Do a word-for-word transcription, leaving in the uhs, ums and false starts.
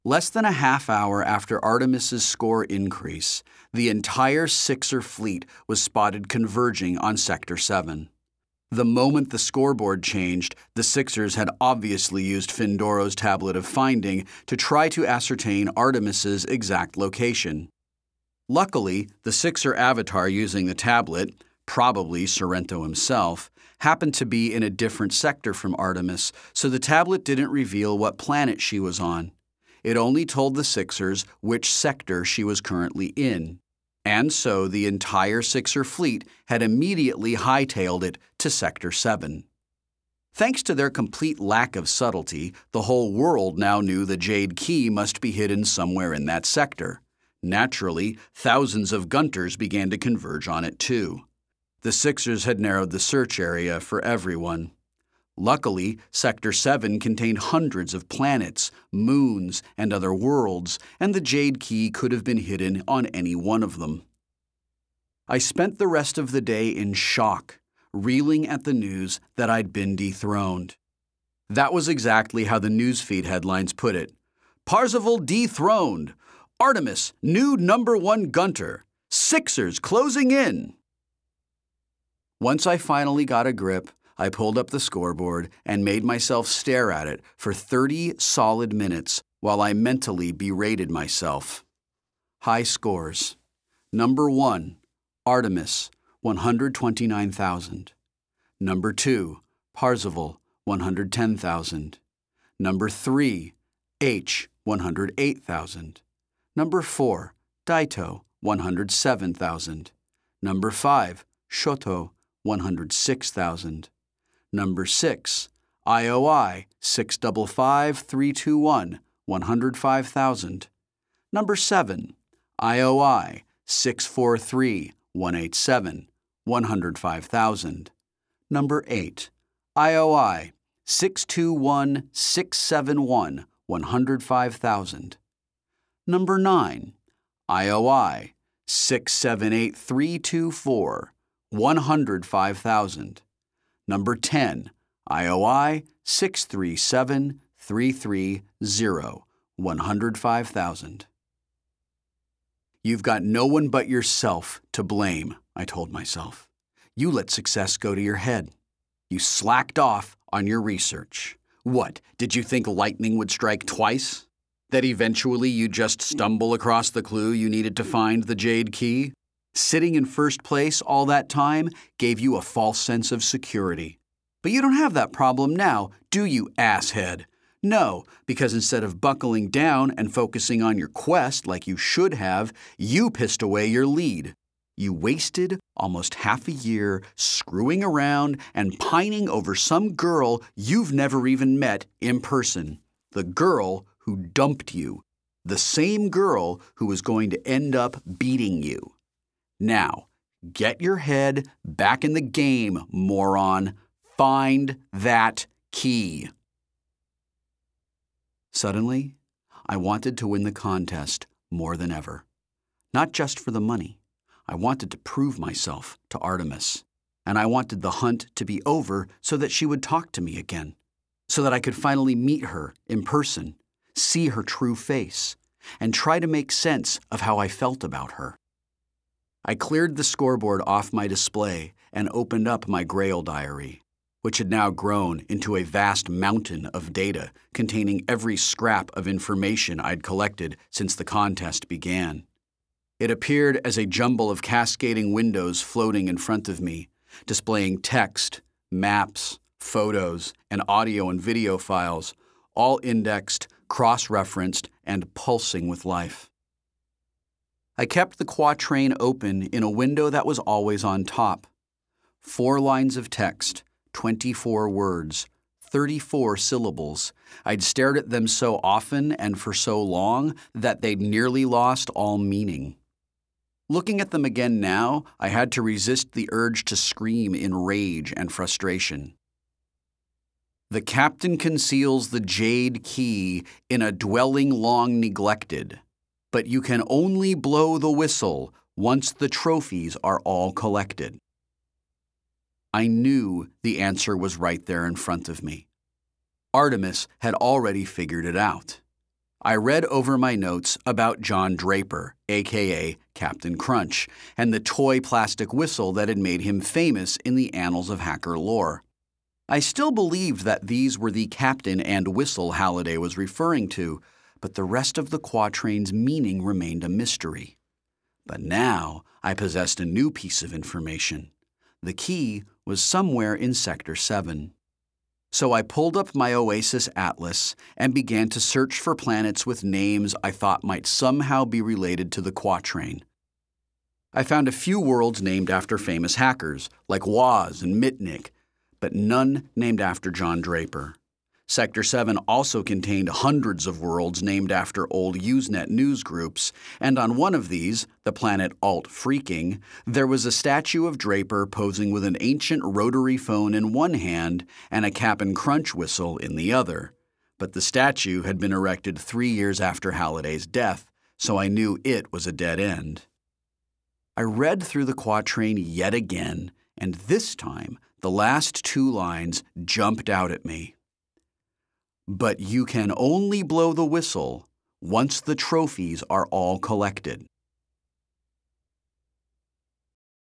Less than a half hour after Artemis's score increase, the entire Sixer fleet was spotted converging on Sector seven. The moment the scoreboard changed, the Sixers had obviously used Findoro's tablet of finding to try to ascertain Artemis's exact location. Luckily, the Sixer avatar using the tablet, probably Sorrento himself, happened to be in a different sector from Artemis, so the tablet didn't reveal what planet she was on. It only told the Sixers which sector she was currently in. And so the entire Sixer fleet had immediately hightailed it to Sector seven. Thanks to their complete lack of subtlety, the whole world now knew the Jade Key must be hidden somewhere in that sector. Naturally, thousands of Gunters began to converge on it too. The Sixers had narrowed the search area for everyone. Luckily, Sector seven contained hundreds of planets, moons, and other worlds, and the Jade Key could have been hidden on any one of them. I spent the rest of the day in shock, reeling at the news that I'd been dethroned. That was exactly how the newsfeed headlines put it. Parzival dethroned. Artemis, new number one Gunter. Sixers closing in. Once I finally got a grip, I pulled up the scoreboard and made myself stare at it for thirty solid minutes while I mentally berated myself. High scores. Number one, Artemis, one hundred twenty-nine thousand. Number two, Parzival, one hundred ten thousand. Number three, H, one hundred eight thousand. Number four, Daito, one hundred seven thousand. Number five, Shoto, one hundred six thousand. Number six, I O I six five five three two one, one hundred five thousand. Number seven, I O I six four three one eight seven, one hundred five thousand. Number eight, I O I six two one six seven one, one hundred five thousand. Number nine, I O I six seven eight three two four, one hundred five thousand. Number ten, I O I six three seven three three zero, one hundred five thousand. You've got no one but yourself to blame, I told myself. You let success go to your head. You slacked off on your research. What, did you think lightning would strike twice? That eventually you'd just stumble across the clue you needed to find the Jade Key? Sitting in first place all that time gave you a false sense of security. But you don't have that problem now, do you, asshead? No, because instead of buckling down and focusing on your quest like you should have, you pissed away your lead. You wasted almost half a year screwing around and pining over some girl you've never even met in person. The girl who dumped you. The same girl who was going to end up beating you. Now, get your head back in the game, moron. Find that key. Suddenly, I wanted to win the contest more than ever. Not just for the money. I wanted to prove myself to Artemis. And I wanted the hunt to be over so that she would talk to me again. So that I could finally meet her in person, see her true face, and try to make sense of how I felt about her. I cleared the scoreboard off my display and opened up my Grail diary, which had now grown into a vast mountain of data containing every scrap of information I'd collected since the contest began. It appeared as a jumble of cascading windows floating in front of me, displaying text, maps, photos, and audio and video files, all indexed, cross-referenced, and pulsing with life. I kept the quatrain open in a window that was always on top. Four lines of text, twenty-four words, thirty-four syllables. I'd stared at them so often and for so long that they'd nearly lost all meaning. Looking at them again now, I had to resist the urge to scream in rage and frustration. The captain conceals the Jade Key in a dwelling long neglected, but you can only blow the whistle once the trophies are all collected. I knew the answer was right there in front of me. Artemis had already figured it out. I read over my notes about John Draper, aka Captain Crunch, and the toy plastic whistle that had made him famous in the annals of hacker lore. I still believed that these were the captain and whistle Halliday was referring to, but the rest of the quatrain's meaning remained a mystery. But now I possessed a new piece of information. The key was somewhere in Sector seven. So I pulled up my Oasis Atlas and began to search for planets with names I thought might somehow be related to the quatrain. I found a few worlds named after famous hackers, like Woz and Mitnick, but none named after John Draper. Sector seven also contained hundreds of worlds named after old Usenet news groups, and on one of these, the planet Alt Freaking, there was a statue of Draper posing with an ancient rotary phone in one hand and a Cap'n Crunch whistle in the other. But the statue had been erected three years after Halliday's death, so I knew it was a dead end. I read through the quatrain yet again, and this time the last two lines jumped out at me. But you can only blow the whistle once the trophies are all collected.